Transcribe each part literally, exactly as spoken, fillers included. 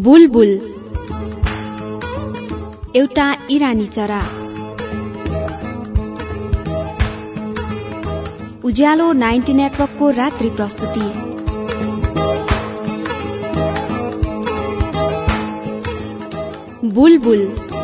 बुलबुल एउटा इरानी चरा। उज्यालो नाइन्टी नेटवर्कको रात्रि प्रस्तुति। बुलबुल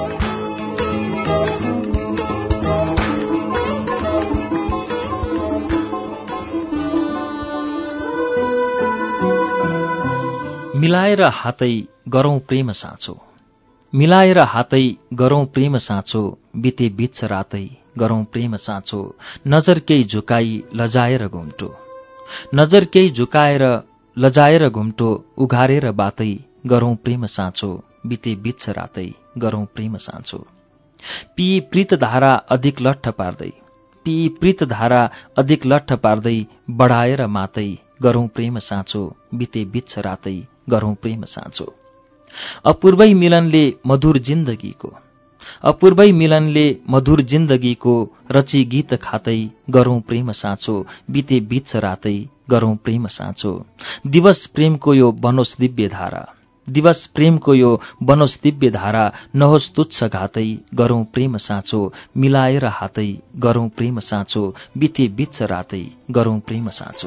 मिलाएर हातै गरौं प्रेम साँचो, मिलाएर हातै गरौं प्रेम साँचो, बिते बित्छ रातै गरौं प्रेम साँचो। नजर केही झुकाई लजाएर घुम्टो, नजर केही झुकाएर लजाएर घुम्टो, उघारेर बातै गरौं प्रेम साँचो, बिते बित्छ रातै गरौं प्रेम साँचो। पिई प्रीत धारा अधिक लट्ठ पार्दै, पिई प्रीत धारा अधिक लट्ठ पार्दै, बढाएर मातै गरौं प्रेम साँचो, बिते बित्छ रातै गरौं प्रेम साँचो। अपूर्वै मिलनले मधुर जिन्दगीको, अपूर्वै मिलनले मधुर जिन्दगीको, रची गीत खातै गरौं प्रेम साँचो, बिते बित्छ रातै गरौं प्रेम साँचो। दिवस प्रेमको यो बनोस् दिव्य धारा, दिवस प्रेमको यो बनोस् दिव्य धारा, नहोस् तुच्छ घातै गरौं प्रेम साँचो, मिलाएर हातै गरौं प्रेम साँचो, बिते बित्छ रातै गरौं प्रेम साँचो।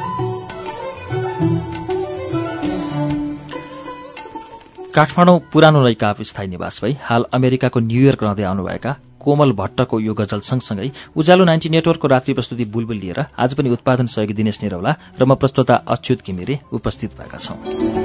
काठमाडौँ पुरानो रैकाप स्थायी निवास भई हाल अमेरिकाको न्यूयोर्क रहँदै आउनुभएका कोमल भट्टको यो गजल सँगसँगै उज्यालो नाइन्टी नेटवर्कको रात्रि प्रस्तुति बुलबुल लिएर आज पनि उत्पादन सहयोगी दिनेश निरौला र म प्रस्तोता अच्युत घिमिरे उपस्थित भएका छौं।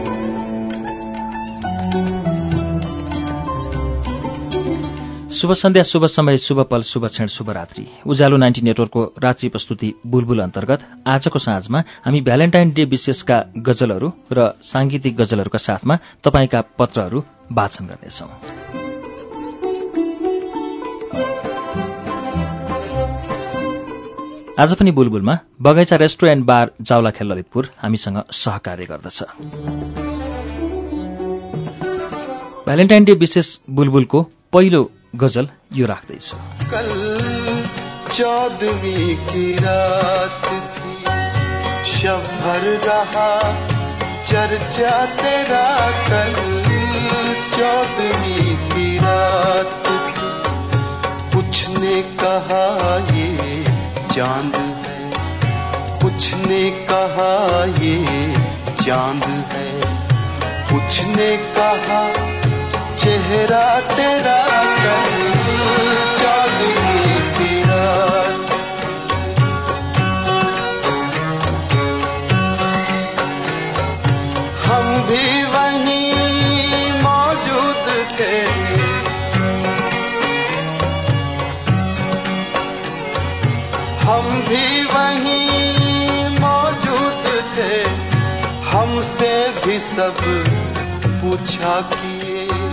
शुभ सन्ध्या, शुभ समय, शुभ पल, शुभ क्षण, शुभरात्रि। उज्यालो नाइन्टी नेटवर्कको रात्रि प्रस्तुति बुलबुल अन्तर्गत आजको साँझमा हामी भ्यालेन्टाइन डे विशेषका गजलहरू र सांगीतिक गजलहरूका साथमा तपाईका पत्रहरू वाचन गर्नेछौं। आज पनि बुलबुलमा Bagaicha restaurant and bar Jawalakhel Lalitpur हामीसँग सहकार्य गर्दछ। भ्यालेन्टाइन डे विशेष बुलबुलको पहिलो गजल यो राख्दैछु। कल चौदहवीं की रात थी, शब भर रहा चर्चा तेरा। कल चौदहवीं की रात थी, कुछ ने कहा ये चांद है, कुछ ने कहा ये चांद है, कुछ ने कहा चेहरा तेरा। कल चौदहवीं की रात, हम भी वहीं मौजूद थे, हम भी वहीं मौजूद थे, हमसे भी सब पूछा किए,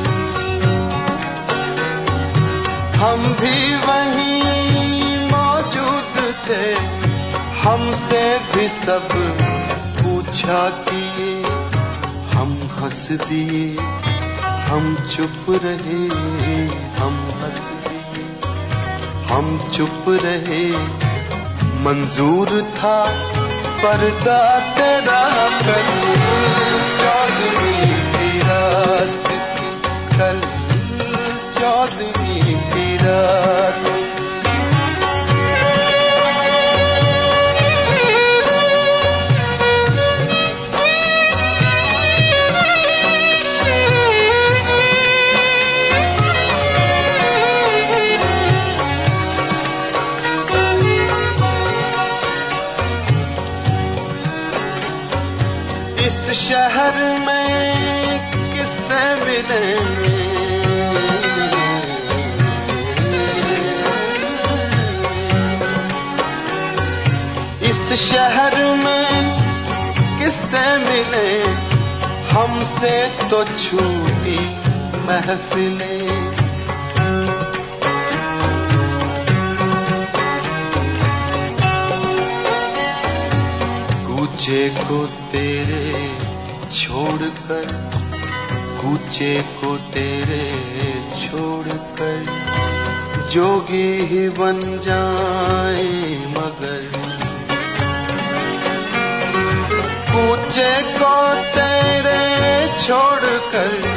हम भी वहीं मौजूद थे, हमसे भी सब पूछा किए। हम हंस दिए, हम चुप रहे, हम हंस दिए, हम चुप रहे, मंजूर था पर्दा तेरा। कल चौदहवीं की रात, कल चौदहवीं की रात। इस शहर में किससे मिलेंगे, इस शहर में किससे मिले, हमसे तो छूटी महफिलें। कूचे को तेरे छोड़कर, कूचे को तेरे छोड़कर, जोगी ही बन जाए मगर, कूचे को तेरे छोड़कर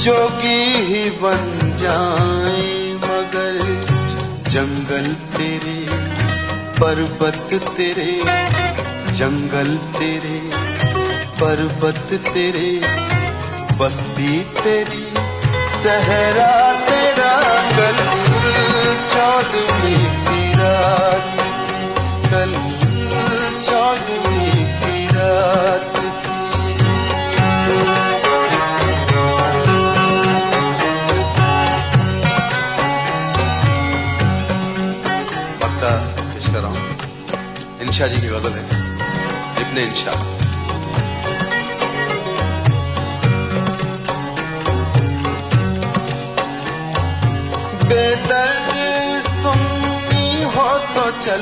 जोगी ही बन जाए मगर जंगल तेरे पर्वत तेरे जंगल तेरे पर्वत तेरे बस्ती तेरी सहरा तेरा कल चौदहवीं की रात कल चौदहवीं की रात पेश कर रहा हूं इंशा जी की गजल है इब्ने इंशा। बेदर्द सुननी हो तो चल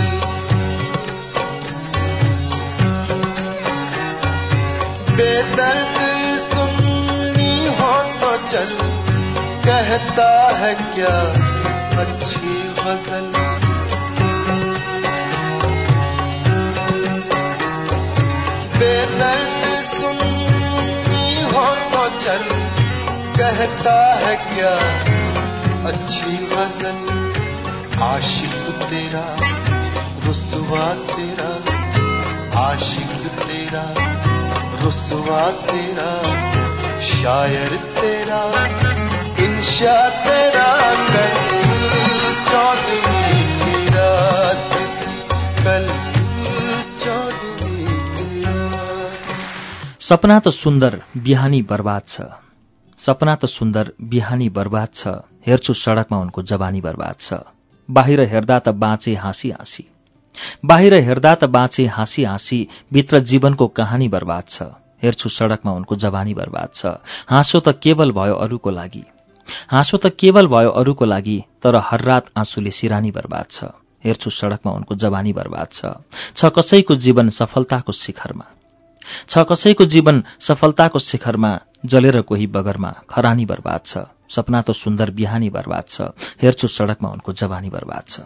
बेदर्द सुननी हो तो चल कहता है क्या अच्छी गजल बेदर्द सुननी हो तो चल कहता है क्या अच्छी गजल आशिक तेरा रुसवा तेरा आशिक तेरा रुसवा तेरा शायर तेरा इंशा तेरा कल चौदहवीं की रात कल चौदहवीं की रात। सपना त सुन्दर बिहानी बर्बाद छ सपना त सुन्दर बिहानी बर्बाद छ हेर्छु सडकमा उनको जवानी बर्बाद छ बाहिर हेर्दा त बाँचे हाँसी हाँसी बाहिर हेर्दा त बाँचे हाँसी हाँसी भित्र जीवनको कहानी बर्बाद छ हेर्छु सडकमा उनको जवानी बर्बाद छ हाँसो त केवल भयो अरूको लागि हाँसो त केवल भयो अरूको लागि तर हर रात आँसुले सिरानी बर्बाद छ हेर्छु सडकमा उनको जवानी बर्बाद छ छ कसैको जीवन सफलताको शिखरमा छ कसैको जीवन सफलताको शिखरमा जलेर कोही बगरमा खरानी बर्बाद छ सपना त सुन्दर बिहानी बर्बाद छ हेर्छु सडकमा उनको जवानी बर्बाद छ।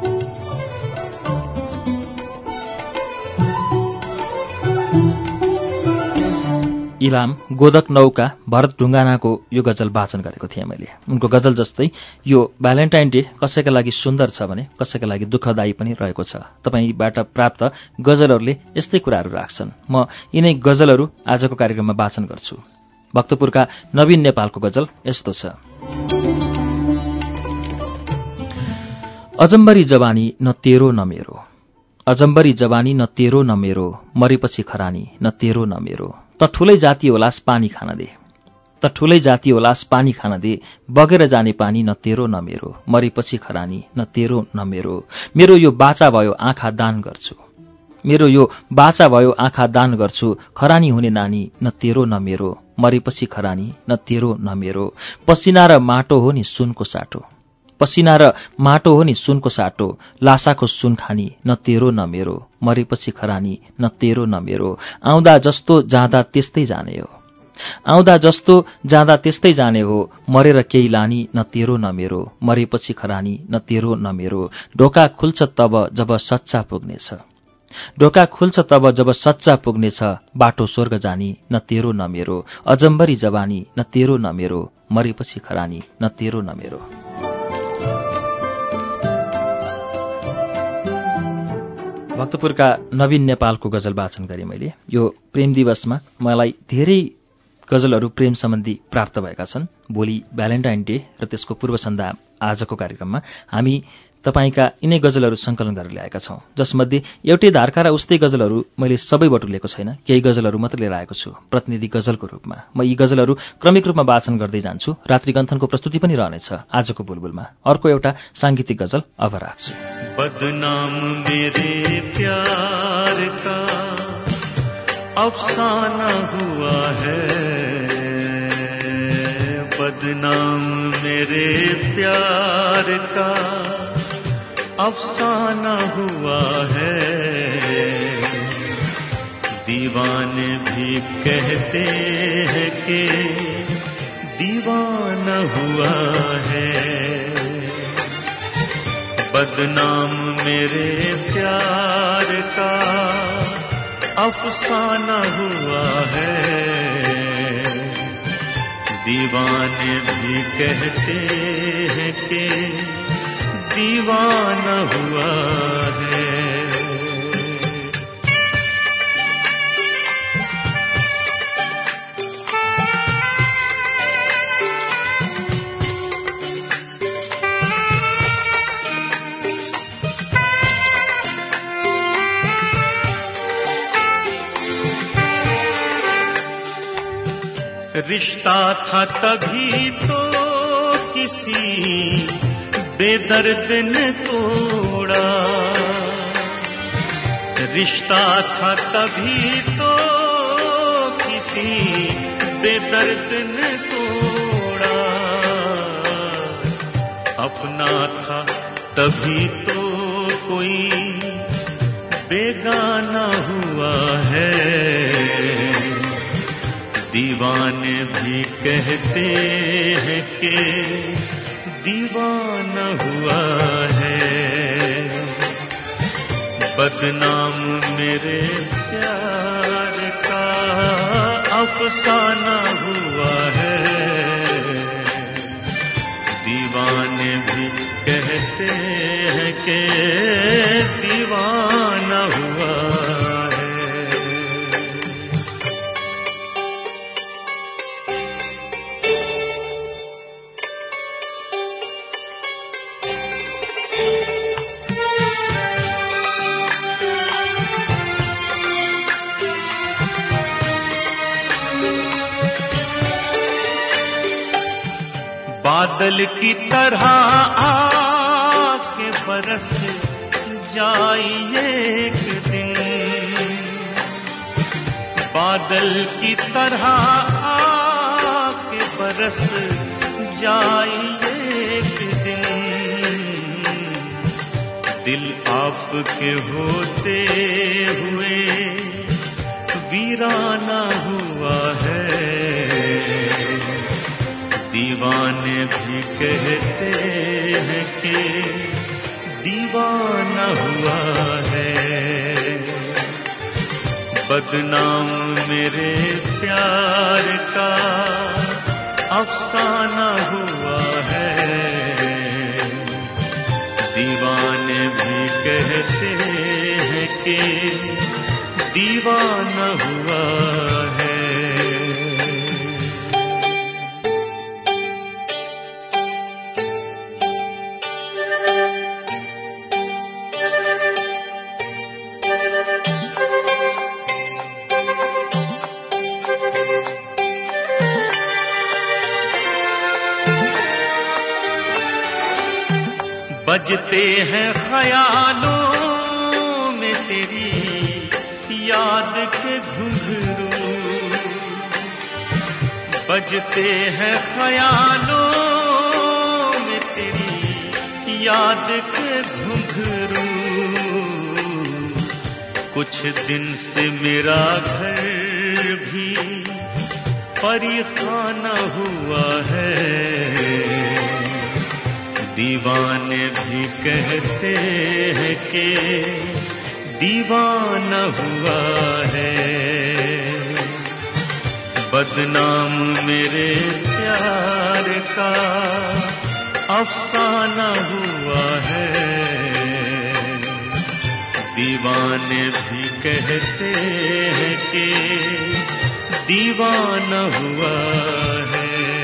इलाम गोदक नौका भरत ढुङ्गानाको यो गजल वाचन गरेको थिएँ मैले। उनको गजल जस्तै यो भ्यालेन्टाइन डे कसैका लागि सुन्दर छ भने कसैका लागि दुःखदायी पनि रहेको छ। तपाईबाट प्राप्त गजलहरूले यस्तै कुराहरू राख्छन्। म यिनै गजलहरू आजको कार्यक्रममा वाचन गर्छु। भक्तपुरका नवीन नेपालको गजल यस्तो छ। अजम्बरी जवानी न तेरो न मेरो अजम्बरी जवानी न तेरो न मेरो मरेपछि खरानी न तेरो न मेरो त ठूलै जाति होलास पानी खान दे त ठूलै जाति होलास पानी खान दे बगेर जाने पानी न तेरो न मेरो मरेपछि खरानी न तेरो न मेरो मेरो यो बाचा भयो आँखा दान गर्छु मेरो यो बाचा भयो आँखा दान गर्छु खरानी हुने नानी न तेरो न मेरो मरेपछि खरानी न तेरो न मेरो पसिना र माटो हो नि सुनको साटो पसिना र माटो हो नि सुनको साटो लासाको सुन खानी न तेरो न मेरो मरेपछि खरानी न तेरो न मेरो आउँदा जस्तो जाँदा त्यस्तै जाने हो आउँदा जस्तो जाँदा त्यस्तै जाने हो मरेर केही लानी न तेरो न मेरो मरेपछि खरानी न तेरो न मेरो ढोका खुल्छ तब जब सच्चा पुग्नेछ ढोका खुल्छ तब जब सच्चा पुग्नेछ बाटो स्वर्ग जानी न तेरो न मेरो अजम्बरी जवानी न तेरो न मेरो मरेपछि खरानी न तेरो न मेरो। भक्तपुरका नवीन नेपालको गजल वाचन गरेँ मैले। यो प्रेम दिवसमा मलाई धेरै गजलहरू प्रेम सम्बन्धी प्राप्त भएका छन्। भोलि भ्यालेन्टाइन डे र त्यसको पूर्व सन्ध्या आजको कार्यक्रममा हामी तपाईका यिनै गजलहरू संकलन गरेर ल्याएका छौं, जसमध्ये एउटै धारका र उस्तै गजलहरू मैले सबै बटुलेको छैन, केही गजलहरू मात्र लिएर आएको छु प्रतिनिधि गजलको रूपमा। म यी गजलहरू क्रमिक रूपमा वाचन गर्दै जान्छु। रात्रिगन्थनको प्रस्तुति पनि रहनेछ आजको बुलबुलमा। अर्को एउटा सांगीतिक गजल अब राख्छु। बदनाम मेरे प्यार का अफसाना हुआ है, बदनाम मेरे प्यार का अफसाना हुआ है, दीवाने भी कहते हैं कि दीवाना हुआ है, बदनाम मेरे प्यार का अफसाना हुआ है, दीवाने भी कहते हैं कि दीवाना हुआ है। रिश्ता था तभी तो किसी बेदर्द ने तोड़ा, रिश्ता था तभी तो किसी बेदर्द ने तोड़ा, अपना था तभी तो कोई बेगाना हुआ है। दीवाने भी कहते हैं कि दीवाना हुआ है। बदनाम मेरे प्यार का अफसाना हुआ है। दीवाने भी कहते हैं कि दीवाना हुआ है। बादल की तरह आके बरस जाइए एक दिन, बादल की तरह आके बरस जाइए एक दिन। दिल आपके होते हुए वीराना हुआ है। दीवाने भी कहते हैं कि दीवाना हुआ है। बदनाम मेरे प्यार का अफसाना हुआ है। दीवाने भी कहते हैं कि दीवाना हुआ है। बजते हैं ख्यालों में तेरी याद के घुंघरू, बजते हैं ख्यालों में तेरी याद के घुंघरू। कुछ दिन से मेरा घर भी परीखाना हुआ है। दीवाने भी कहते हैं कि दीवाना हुआ है। बदनाम मेरे प्यार का अफसाना हुआ है। दीवाने भी कहते हैं कि दीवाना हुआ है।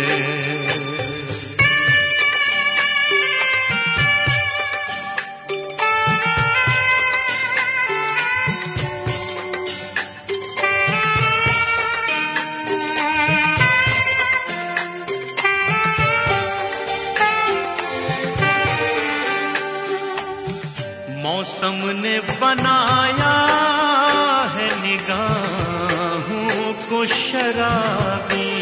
मौसम ने बनाया है निगाहों को शराबी,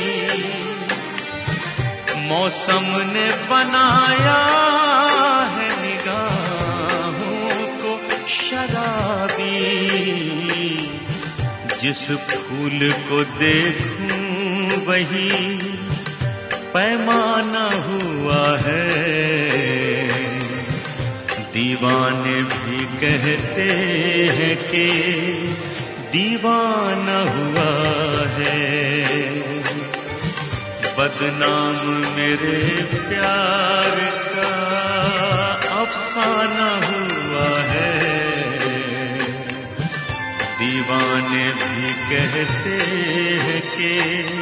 मौसम ने बनाया है निगाहों को शराबी। जिस फूल को देखूं वही पैमाना हुआ है। दीवाने भी कहते हैं कि दीवाना हुआ है। बदनाम मेरे प्यार का अफसाना हुआ है। दीवाने भी कहते हैं कि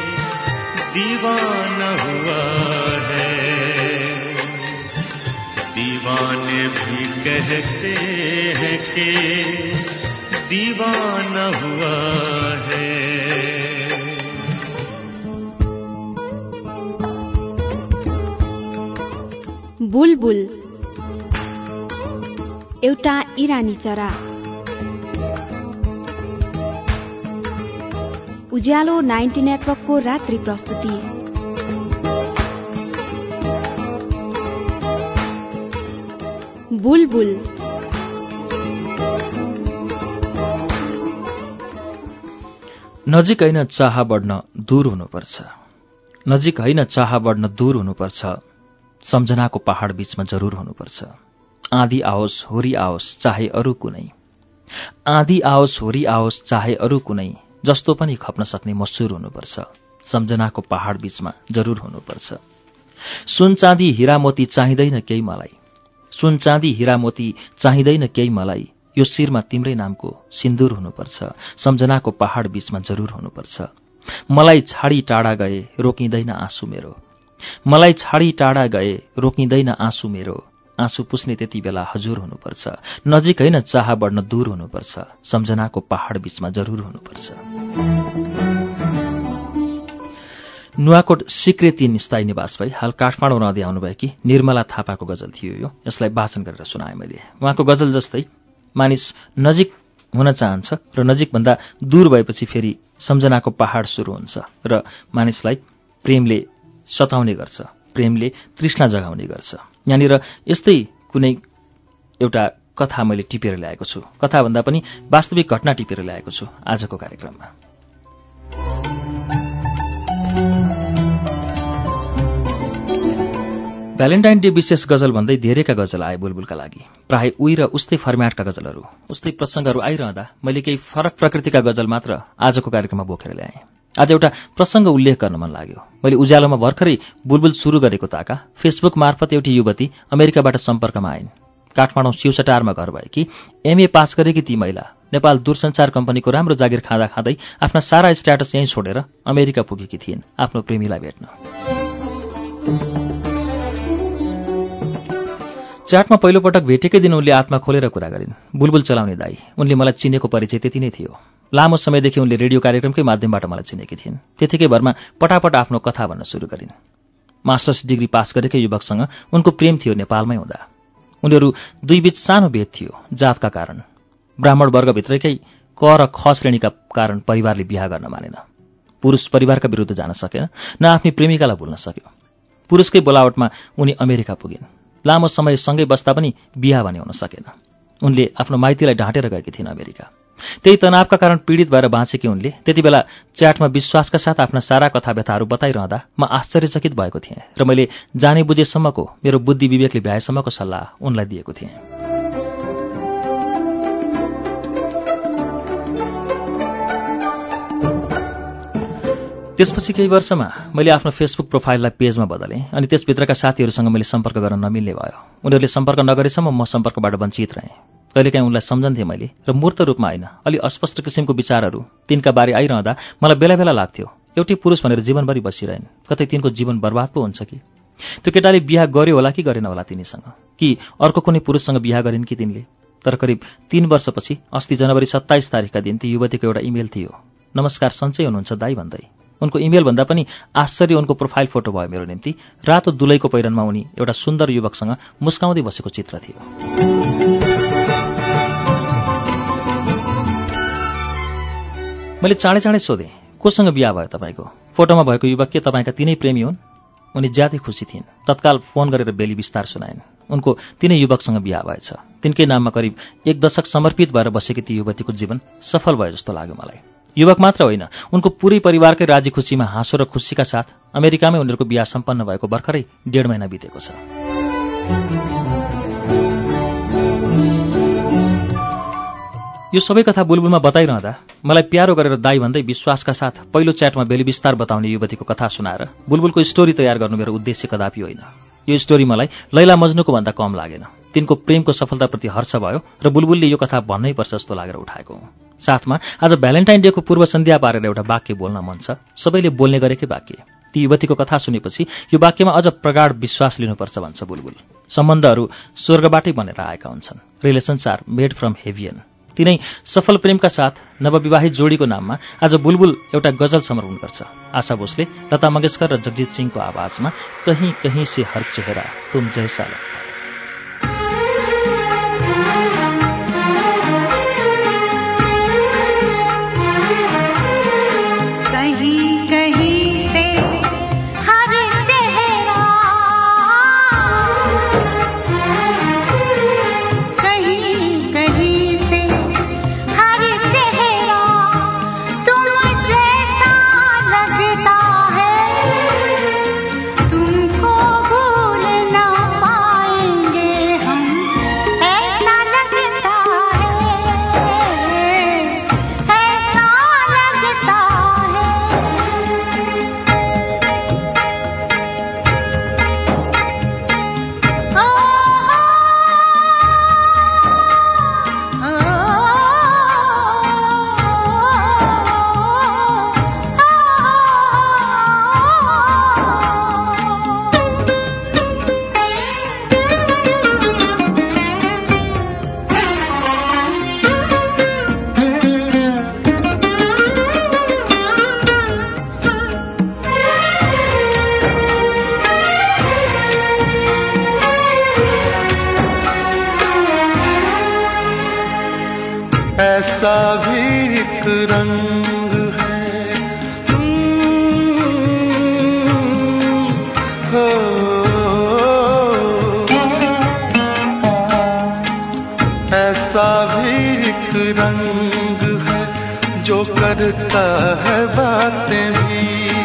दीवाना हुआ है। दीवाने भी कहते हैं कि दीवाना हुआ है। बुलबुल एउटा इरानी चरा। उज्यालो नाइन्टी नेटवर्कको रात्रि प्रस्तुति। बुलबुल नजिक होइन चाह बढ्न दूर हुनुपर्छ। नजिक होइन चाह बढ्न दूर हुनुपर्छ। सम्झनाको पहाड बीचमा जरूर हुनुपर्छ। आँधी आओस् होरी आओस् चाहे अरू कुनै। आँधी आओस् होरी आओस् चाहे अरू कुनै। जस्तो पनि खप्न सक्ने मसुर हुनुपर्छ। सम्झनाको पहाड बीचमा जरूर हुनुपर्छ। सुन चाँदी हीरा मोती चाहिँदैन केही मलाई। सुन चाँदी हीरा मोती चाहिँदैन केही मलाई। यो शिरमा तिम्रै नामको सिन्दूर हुनुपर्छ। सम्झनाको पहाड बीचमा जरूर हुनुपर्छ। मलाई छाडी टाढा गए रोकिँदैन आँसु मेरो। मलाई छाडी टाढा गए रोकिँदैन आँसु मेरो। आँसु पुस्ने त्यति बेला हजुर हुनुपर्छ। नजिक होइन चाह बढ्न दूर हुनुपर्छ। सम्झनाको पहाड बीचमा जरूर हुनुपर्छ। नुवाकोट सिक्रे तीन स्थायी निवास भई हाल काठमाडौँ रहँदै आउनुभएकी निर्मला थापाको गजल थियो यो। यसलाई वाचन गरेर सुनाएँ मैले। उहाँको गजल जस्तै मानिस नजिक हुन चाहन्छ र नजिकभन्दा दूर भएपछि फेरि सम्झनाको पहाड सुरु हुन्छ र मानिसलाई प्रेमले सताउने गर्छ। प्रेमले तृष्णा जगाउने गर्छ। यहाँनिर यस्तै कुनै एउटा कथा मैले टिपेर ल्याएको छु। कथाभन्दा पनि वास्तविक घटना टिपेर ल्याएको छु आजको कार्यक्रममा। भ्यालेन्टाइन डे विशेष गजल भन्दै धेरैका गजल आए बुलबुलका लागि। प्राय उही र उस्तै फर्म्याटका गजलहरू, उस्तै प्रसङ्गहरू आइरहँदा मैले केही फरक प्रकृतिका गजल मात्र आजको कार्यक्रममा बोकेर ल्याएँ। आज एउटा प्रसङ्ग उल्लेख गर्न मन लाग्यो। मैले उज्यालोमा भर्खरै बुलबुल सुरु गरेको ताका फेसबुक मार्फत एउटी युवती अमेरिकाबाट सम्पर्कमा आइन्। काठमाडौँ शिवचटारमा घर भएकी एमए पास गरेकी ती महिला नेपाल दूरसञ्चार कम्पनीको राम्रो जागिर खाँदा खाँदै आफ्ना सारा स्ट्याटस यहीँ छोडेर अमेरिका पुगेकी थिइन् आफ्नो प्रेमीलाई भेट्न। च्याटमा पहिलोपटक भेटेकै दिन उनले आत्मा खोलेर कुरा गरिन्। बुलबुल चलाउने दाई। उनले मलाई चिनेको परिचय त्यति नै थियो। लामो समयदेखि उनले रेडियो कार्यक्रमकै माध्यमबाट मलाई चिनेकी थिइन्। त्यतिकै भरमा पटापट आफ्नो कथा भन्न सुरु गरिन्। मास्टर्स डिग्री पास गरेकै युवकसँग उनको प्रेम थियो नेपालमै हुँदा। उनीहरू दुई बीच सानो भेद थियो जातका कारण। ब्राह्मण वर्गभित्रकै क र ख श्रेणीका कारण परिवारले बिहा गर्न मानेन। पुरुष परिवारका विरुद्ध जान सकेन, न आफ्नी प्रेमिकालाई भुल्न सक्यो। पुरुषकै बोलावटमा उनी अमेरिका पुगिन्। लामो समय सँगै बस्दा पनि बिहा भने हुन सकेन। उनले आफ्नो माइतीलाई ढाँटेर गएकी थिइन् अमेरिका। त्यही तनावका कारण पीडित भएर बाँचेकी उनले त्यति बेला च्याटमा विश्वासका साथ आफ्ना सारा कथा व्यथाहरू बताइरहँदा म आश्चर्यचकित भएको थिएँ र मैले जाने बुझेसम्मको मेरो बुद्धि विवेकले भ्याएसम्मको सल्लाह उनलाई दिएको थिएँ। त्यसपछि केही वर्षमा मैले आफ्नो फेसबुक प्रोफाइललाई पेजमा बदलेँ अनि त्यसभित्रका साथीहरूसँग मैले सम्पर्क गर्न नमिल्ने भयो। उनीहरूले सम्पर्क नगरेसम्म म सम्पर्कबाट वञ्चित रहेँ। कहिलेकाहीँ उनलाई सम्झन्थेँ मैले र मूर्त रूपमा होइन, अलि अस्पष्ट किसिमको विचारहरू तिनका बारे आइरहँदा मलाई बेला बेला लाग्थ्यो एउटै पुरुष भनेर जीवनभरि बसिरहन्, कतै तिनको जीवन बर्बाद पो हुन्छ कि। त्यो केटाले बिहा गर्यो होला कि गरेन होला तिनीसँग, कि अर्को कुनै पुरुषसँग बिहा गरिन् कि तिनले। तर करिब तीन वर्षपछि अस्ति जनवरी सत्ताइस तारिकका दिन ती युवतीको एउटा इमेल थियो। नमस्कार, सन्चै हुनुहुन्छ दाई भन्दै। उनको इमेल भन्दा पनि आश्चर्य उनको प्रोफाइल फोटो भयो मेरो निम्ति। रातो दुलैको पहिरनमा उनी एउटा सुन्दर युवकसँग मुस्काउँदै बसेको चित्र थियो। मैले चाँडै चाँडै सोधेँ, कोसँग बिहा भयो तपाईँको? फोटोमा भएको युवक के तपाईँका तिनै प्रेमी हुन्? उनी ज्यादै खुसी थिइन्। तत्काल फोन गरेर बेली विस्तार सुनाइन्। उनको तिनै युवकसँग बिहा भएछ। तिनकै नाममा करिब एक दशक समर्पित भएर बसेकी ती युवतीको जीवन सफल भयो जस्तो लाग्यो मलाई। युवक मात्र होइन, उनको पुरै परिवारकै राजी खुसीमा हाँसो र खुसीका साथ अमेरिकामै उनीहरूको बिहा सम्पन्न भएको भर्खरै डेढ महिना बितेको छ। यो यो सबै कथा बुलबुलमा बताइरहँदा मलाई प्यारो गरेर दाई भन्दै विश्वासका साथ पहिलो च्याटमा बेली विस्तार बताउने युवतीको कथा सुनाएर बुलबुलको स्टोरी तयार गर्नु मेरो उद्देश्य कदापि होइन। यो स्टोरी मलाई लैला मज्नुको भन्दा कम लागेन। तिनको प्रेमको सफलताप्रति हर्ष भयो र बुलबुलले यो कथा भन्नै पर्छ जस्तो लागेर उठाएको हुँ। साथमा आज भ्यालेन्टाइन डेको पूर्व सन्ध्या पारेर एउटा वाक्य बोल्न मन छ, सबैले बोल्ने गरेकै वाक्य। ती युवतीको कथा सुनेपछि यो वाक्यमा अझ प्रगाढ विश्वास लिनुपर्छ भन्छ बुलबुल। सम्बन्धहरू स्वर्गबाटै बनेर आएका हुन्छन्। Relations are made from heaven. तिनै सफल प्रेमका साथ नवविवाहित जोडीको नाममा आज बुलबुल एउटा गजल समर्पण गर्छ। आशा भोसले, लता मंगेशकर र जगजीत सिंहको आवाजमा कहीं कहीं से हर चेहरा तुम जैसा लगता। ऐसा भी एक रंग है हो, ऐसा भी एक रंग है जो करता है बातें भी,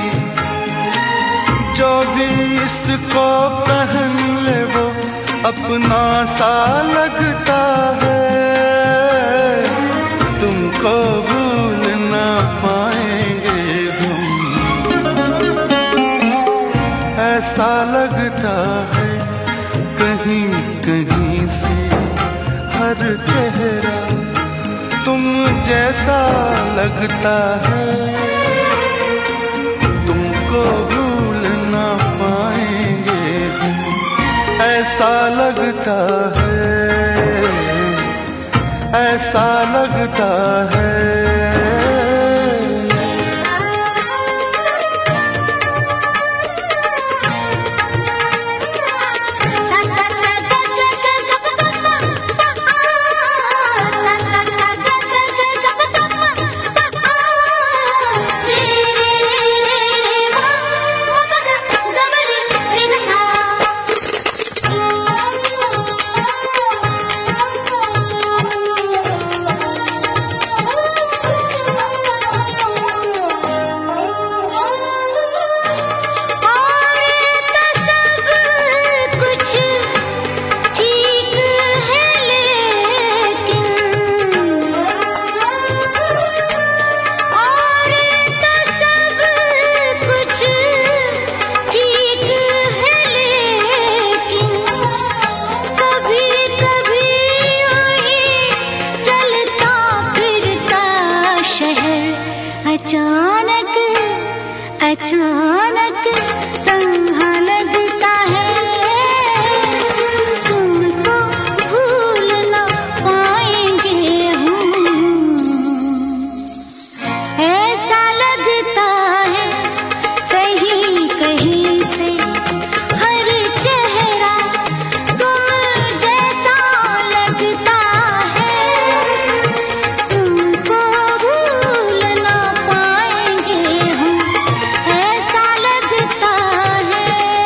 जो भी इसको पहन ले वो अपना सा लगता है। तुमको भूल ना पाएंगे हम, ऐसा लगता है कहीं कहीं से हर चेहरा तुम जैसा लगता है। तुमको भूल ना पाएंगे हम, ऐसा लगता है, ऐसा लगता है। ऐसा लगता है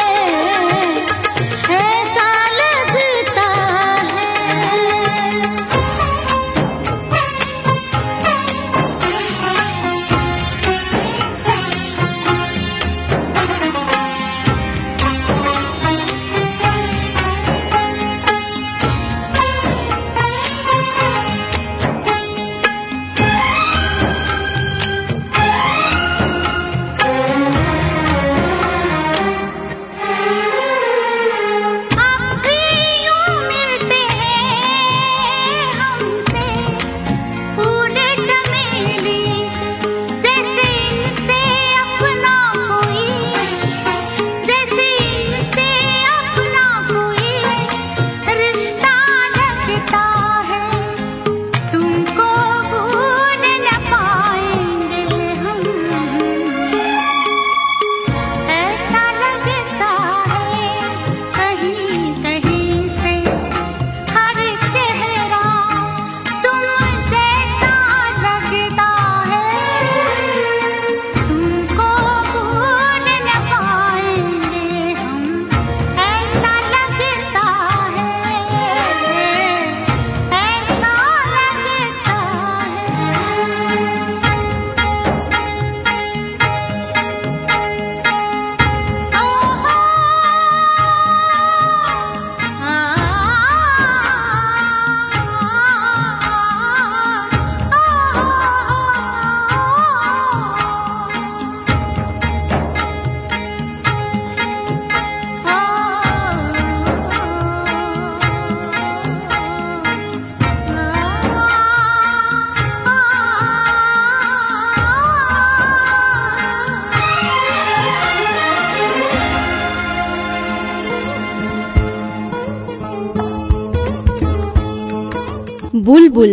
बुलबुल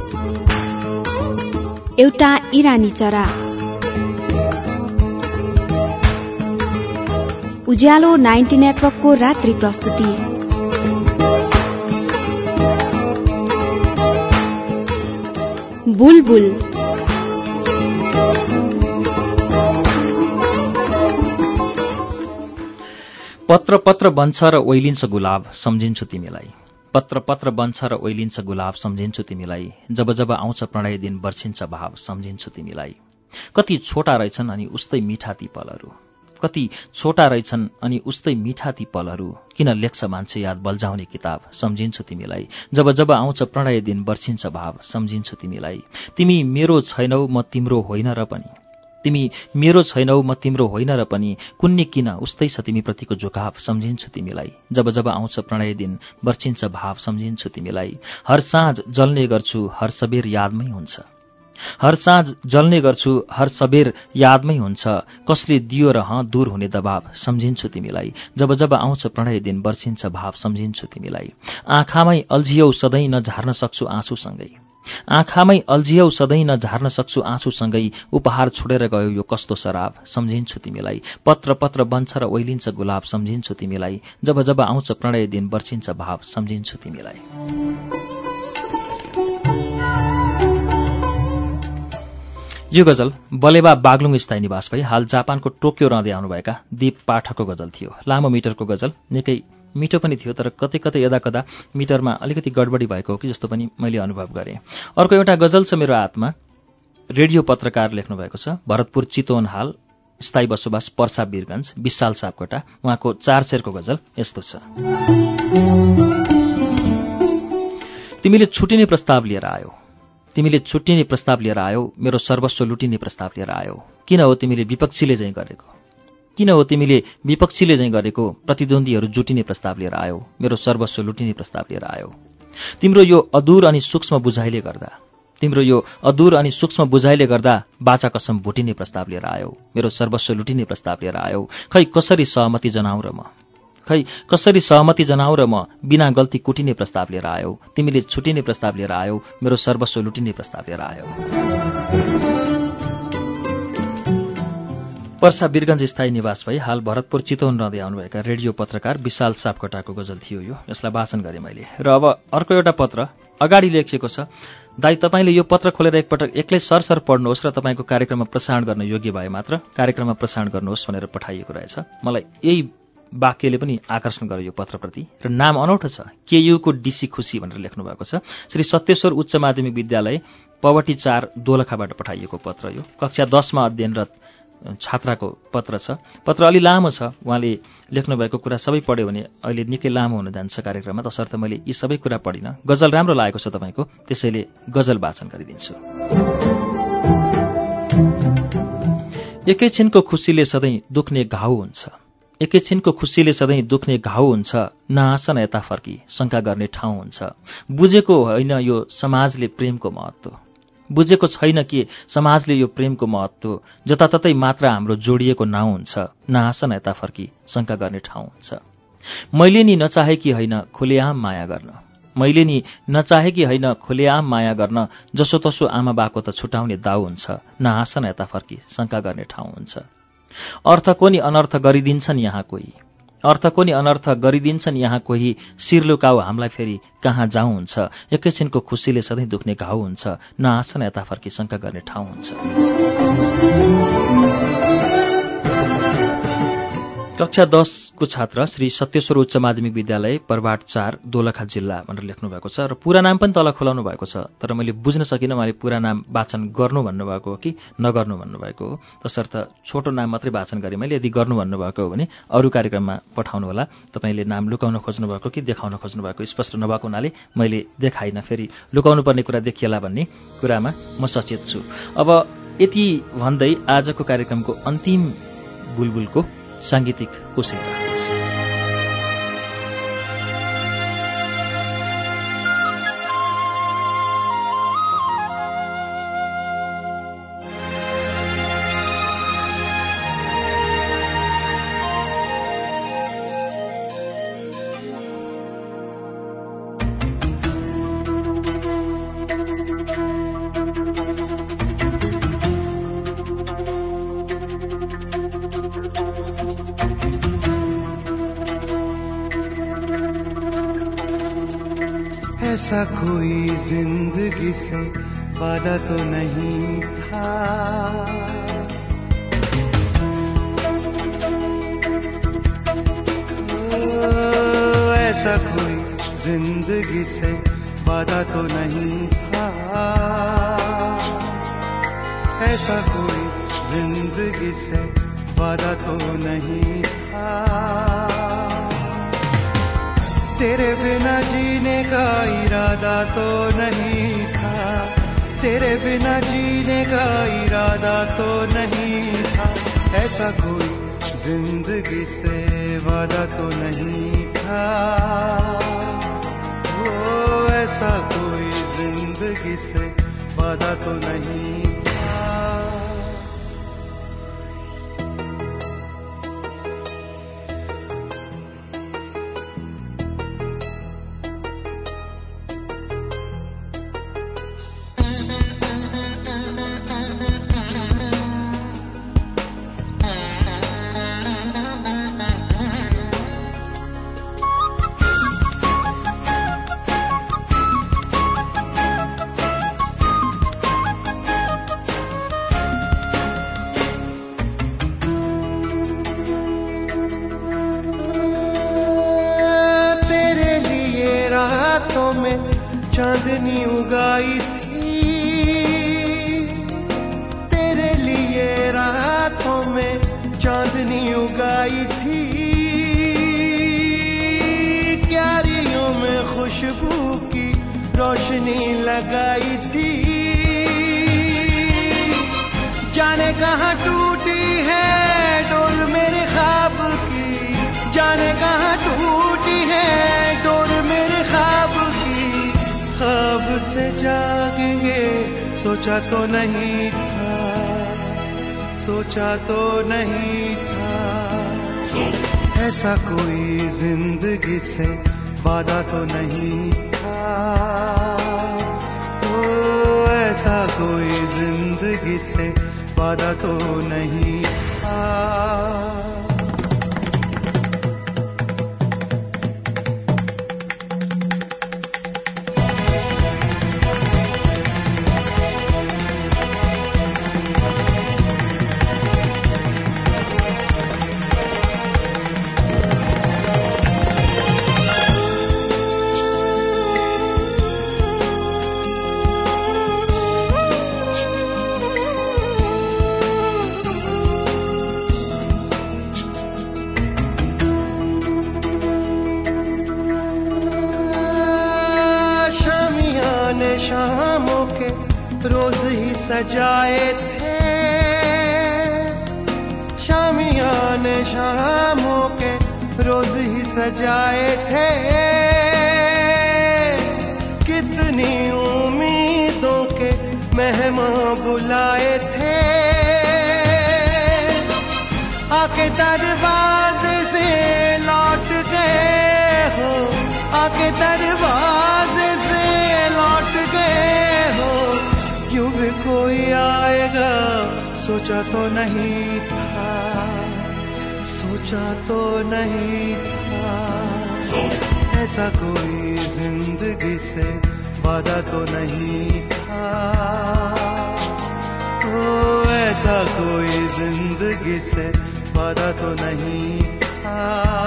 एउटा इरानी चरा। उज्यालो नाइन्टी नेटवर्कको रात्रि प्रस्तुति। बुलबुल पत्र पत्र बन्छ र ओइलिन्छ गुलाब सम्झिन्छु तिमीलाई। पत्र पत्र बन्छ र ओइलिन्छ गुलाब सम्झिन्छु तिमीलाई। जब जब आउँछ प्रणय दिन वर्षिन्छ भाव सम्झिन्छु तिमीलाई। कति छोटा रहेछन् अनि उस्तै मिठा ती पलहरू। कति छोटा रहेछन् अनि उस्तै मिठा ती पलहरू। किन लेख्छ मान्छे याद बल्झाउने किताब सम्झिन्छु तिमीलाई। जब जब आउँछ प्रणय दिन वर्षिन्छ भाव सम्झिन्छु तिमीलाई। तिमी मेरो छैनौ म तिम्रो होइन र पनि। तिमी मेरो छैनौ म तिम्रो होइन र पनि। कुन्नी किन उस्तै छ तिमीप्रतिको झुकाव सम्झिन्छु तिमीलाई। जब जब आउँछ प्रणय दिन वर्षिन्छ भाव सम्झिन्छु तिमीलाई। हर साँझ जल्ने गर्छु हर सबेर यादमै हुन्छ। हर साँझ जल्ने गर्छु हर सबेर यादमै हुन्छ। कसले दियो र हँ दूर हुने दबाव सम्झिन्छु तिमीलाई। जब जब आउँछ प्रणय दिन वर्षिन्छ भाव सम्झिन्छु तिमीलाई। आँखामै अल्झियौ सधैँ नझार्न सक्छु आँसुसँगै। आँखामै अल्झियौ सधैँ नझार्न सक्छु आँसुसँगै। उपहार छोडेर गयो यो कस्तो शराब सम्झिन्छु तिमीलाई। पत्र पत्र बन्छ र ओइलिन्छ गुलाब सम्झिन्छु तिमीलाई। जब जब आउँछ प्रणय दिन वर्षिन्छ भाव सम्झिन्छु तिमीलाई। यो गजल बलेबा बागलुङ स्थायी निवास भई हाल जापानको टोकियो रहँदै आउनुभएका दीप पाठकको गजल थियो। लामो मिटरको गजल, निकै मिठो पनि थियो, तर कतै कतै यदा कदा मिटरमा अलिकति गडबडी भएको हो कि जस्तो पनि मैले अनुभव गरेँ। अर्को एउटा गजल छ मेरो हातमा। रेडियो पत्रकार लेख्नु भएको छ। भरतपुर चितवन हाल स्थायी बसोबास पर्सा वीरगञ्ज विशाल सापकोटा। उहाँको चार शेरको गजल यस्तो छ। तिमीले छुटिने प्रस्ताव लिएर आयो। तिमीले छुट्टिने प्रस्ताव लिएर आयो। मेरो सर्वस्व लुटिने प्रस्ताव लिएर आयो। किन हो तिमीले विपक्षीले चाहिँ गरेको? किन हो तिमीले विपक्षीले चाहिँ गरेको? प्रतिद्वन्द्वीहरू जुटिने प्रस्ताव लिएर आयो। मेरो सर्वस्व लुटिने प्रस्ताव लिएर आयो। तिम्रो यो अधूर अनि सूक्ष्म बुझाइले गर्दा तिम्रो यो अधूर अनि सूक्ष्म बुझाइले गर्दा बाचा कसम भुटिने प्रस्ताव लिएर आयो। मेरो सर्वस्व लुटिने प्रस्ताव लिएर आयो। खै कसरी सहमति जनाऊ र म खै कसरी सहमति जनाऊ र म बिना गल्ती कुटिने प्रस्ताव लिएर आयो। तिमीले छुटिने प्रस्ताव लिएर आयो। मेरो सर्वस्व लुटिने प्रस्ताव लिएर आयो। पर्सा वीरगञ्ज स्थायी निवास भई हाल भरतपुर चितवन रहँदै आउनुभएका रेडियो पत्रकार विशाल सापकोटाको गजल थियो यो। यसलाई वाचन गरेँ मैले। र अब अर्को एउटा पत्र अगाडि लेखिएको छ। दाइ, तपाईँले यो पत्र खोलेर एकपटक एक्लै सरसर पढ्नुहोस् र तपाईँको कार्यक्रममा प्रसारण गर्न योग्य भए मात्र कार्यक्रममा प्रसारण गर्नुहोस् भनेर पठाइएको रहेछ। मलाई यही वाक्यले पनि आकर्षण गर्यो यो पत्रप्रति। र नाम अनौठो छ। केयुको डीसी खुसी भनेर लेख्नु भएको छ। श्री सत्येश्वर उच्च माध्यमिक विद्यालय पवटी चार दोलखाबाट पठाइएको पत्र यो। कक्षा दसमा अध्ययनरत छात्राको पत्र छ। पत्र अलि लामो छ। उहाँले लेख्नुभएको कुरा सबै पढ्यो भने अहिले निकै लामो हुन जान्छ कार्यक्रममा, तसर्थ मैले यी सबै कुरा पढिनँ। गजल राम्रो लागेको छ तपाईँको, त्यसैले गजल वाचन गरिदिन्छु। एकैछिनको खुसीले सधैँ दुख्ने घाउ हुन्छ। एकैछिनको खुसीले सधैँ दुख्ने घाउ हुन्छ। नहाँस न यता फर्की शङ्का गर्ने ठाउँ हुन्छ। बुझेको होइन यो समाजले प्रेमको महत्त्व। बुझेको छैन कि समाजले यो प्रेमको महत्त्व। जताततै मात्र हाम्रो जोडिएको नाउँ हुन्छ। नहाँस न यता फर्की शङ्का गर्ने ठाउँ हुन्छ। मैले नि नचाहेकी होइन खुलेआम माया गर्न। मैले नि नचाहेकी होइन खुलेआम माया गर्न। जसोतसो आमा बाको त छुटाउने दाउ हुन्छ। नहाँस न यता फर्की शङ्का गर्ने ठाउँ हुन्छ। अर्थको नि अनर्थ गरिदिन्छन् यहाँ कोही। अर्थको नि अनर्थ गरिदिन्छन् यहाँ कोही। शिर लुकाऊ हामीलाई फेरि कहाँ जाउँ हुन्छ। एकैछिनको खुसीले सधैँ दुख्ने घाउ हुन्छ। नहाँस न यता फर्की शङ्का गर्ने ठाउँ हुन्छ। कक्षा दसको छात्र श्री सत्येश्वर उच्च माध्यमिक विद्यालय परबाट चार दोलखा जिल्ला भनेर लेख्नु भएको छ। र पुरा नाम पनि तल खुलाउनु भएको छ, तर मैले बुझ्न सकिनँ उहाँले पुरा नाम वाचन गर्नु भन्नुभएको हो कि नगर्नु भन्नुभएको हो। तसर्थ छोटो नाम मात्रै वाचन गरेँ मैले। यदि गर्नु भन्नुभएको हो भने अरू कार्यक्रममा पठाउनु होला। तपाईँले नाम लुकाउन खोज्नुभएको कि देखाउन खोज्नुभएको स्पष्ट नभएको हुनाले मैले देखाइनँ। फेरि लुकाउनु पर्ने कुरा देखिएला भन्ने कुरामा म सचेत छु। अब यति भन्दै आजको कार्यक्रमको अन्तिम बुलबुलको साङ्गीतिक कोसेर राख्दैछ। ऐसा कोई जिंदगी से वादा तो नहीं था। ओ, ऐसा कोई जिंदगी से वादा तो नहीं था। ऐसा कोई जिंदगी से वादा तो नहीं था। तेरे बिना जीने का इरादा तो नहीं था। तेरे बिना जीने का इरादा तो नहीं था। ऐसा कोई जिंदगी से वादा तो नहीं था। ओ, ऐसा कोई जिंदगी से वादा तो नहीं था। चांदनी उगाई थी। तेरे लिए रातों में चांदनी उगाई थी। क्यारियों में खुशबू की रोशनी लगाई थी। जाने कहाँ टूटी है डोर मेरे ख्वाब की। जाने कहाँ टूटी है डोर मेरे ख्वाब की। ख्वाब से जागेंगे सोचा तो नहीं था। सोचा तो नहीं था। ऐसा कोई जिंदगी से वादा तो नहीं था। ओ, ऐसा कोई जिंदगी से वादा तो नहीं था। शामों के रोज ही सजाए थे। शामियाने शामों के रोज ही सजाए थे। कितनी उम्मीदों के मेहमान बुलाए थे। आके दरवाजे से लौट गए हो। आके दरवाजे से लौट गए हो। यूं भी कोई आएगा सोचा तो नहीं था। सोचा तो नहीं था। ऐसा कोई जिंदगी से वादा तो नहीं था। ओ, ऐसा कोई जिंदगी से वादा तो नहीं था।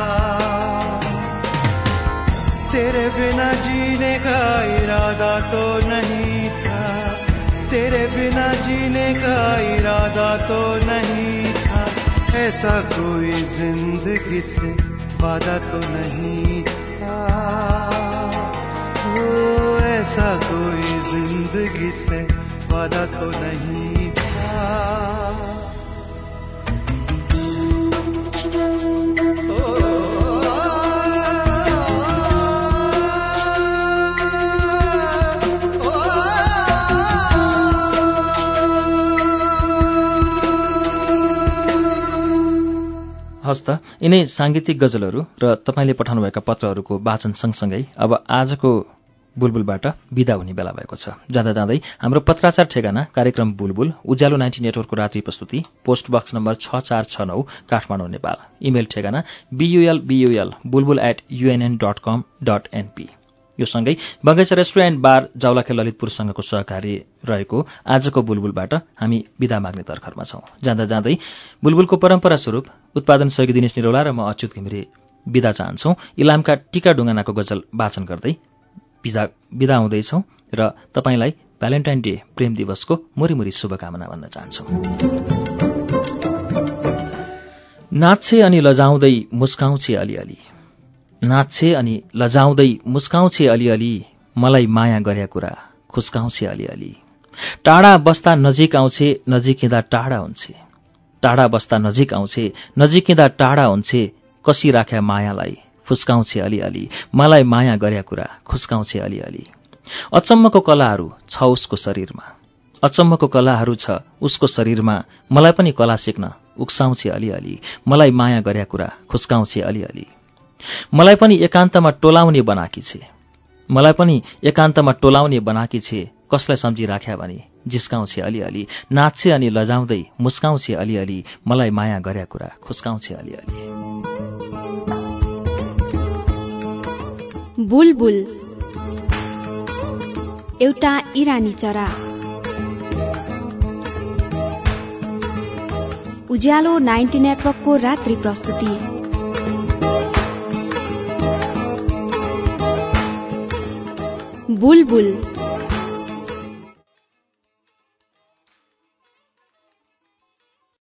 तेरे बिना जीने का इरादा तो नहीं था। तेरे बिना जीने का इरादा तो नहीं था। ऐसा कोई जिंदगी से वादा तो नहीं था। ओ, ऐसा कोई जिंदगी से वादा तो नहीं था। हस्त यिनै सांगीतिक गजलहरू र तपाईँले पठाउनुभएका पत्रहरूको वाचन सँगसँगै अब आजको बुलबुलबाट विदा हुने बेला भएको छ। जाँदा जाँदै हाम्रो पत्राचार ठेगाना कार्यक्रम बुलबुल उज्यालो नाइन्टी नेटवर्कको रात्रि प्रस्तुति पोस्ट बक्स नम्बर छ चार छ नौ काठमाडौँ नेपाल। इमेल ठेगाना बुल बुलबुल at UNN dot com dot NP. यो सँगै बगैँचा रेस्टुरेन्ट बार जाउलाखेल ललितपुरसँगको सहकारी रहेको आजको बुलबुलबाट हामी बिदा माग्ने तर्खरमा छौं। जाँदा जाँदै बुलबुलको परम्परा स्वरूप उत्पादन सहयोगी दिनेश निरौला र म अच्युत घिमिरे बिदा चाहन्छौं। इलामका टीका डुङ्गानाको गजल वाचन गर्दै बिदा बिदा हुँदैछौं र तपाईलाई भ्यालेन्टाइन डे प्रेम दिवसको मुरीमुरी शुभकामना भन्न चाहन्छौं। नाच्छे अनि लजाउँदै मुस्काउँछे अलिअलि, नाच्छे अनि लजाउँदै मुस्काउँछे अलिअलि, मलाई माया गर्या कुरा खुस्काउँछे अलिअलि। टाढा बस्दा नजिक आउँछे, नजिकिँदा टाढा हुन्छे, टाढा बस्दा नजिक आउँछे, नजिकिँदा टाढा हुन्छे, कसी राख्या मायालाई फुस्काउँछे अलिअलि, मलाई माया गर्या कुरा खुस्काउँछे अलिअलि। अचम्मको कलाहरू छ उसको शरीरमा, अचम्मको कलाहरू छ उसको शरीरमा, मलाई पनि कला सिक्न उक्साउँछे अलिअलि, मलाई माया गर्या कुरा खुस्काउँछे अलिअलि। मलाई पनि एकान्तमा टोलाउने बनाकी छे, मलाई पनि एकान्तमा टोलाउने बनाकी छे, कसलाई सम्झिराख्या भने जिस्काउँछे अलिअलि। नाच्छे अनि लजाउँदै मुस्काउँछे अलिअलि, मलाई माया गर्या कुरा खुस्काउँछे अलिअलि। बुलबुल एउटा इरानी चरा। उज्यालो नाइन्टी नेटवर्कको रात्रि प्रस्तुति। बुलबुल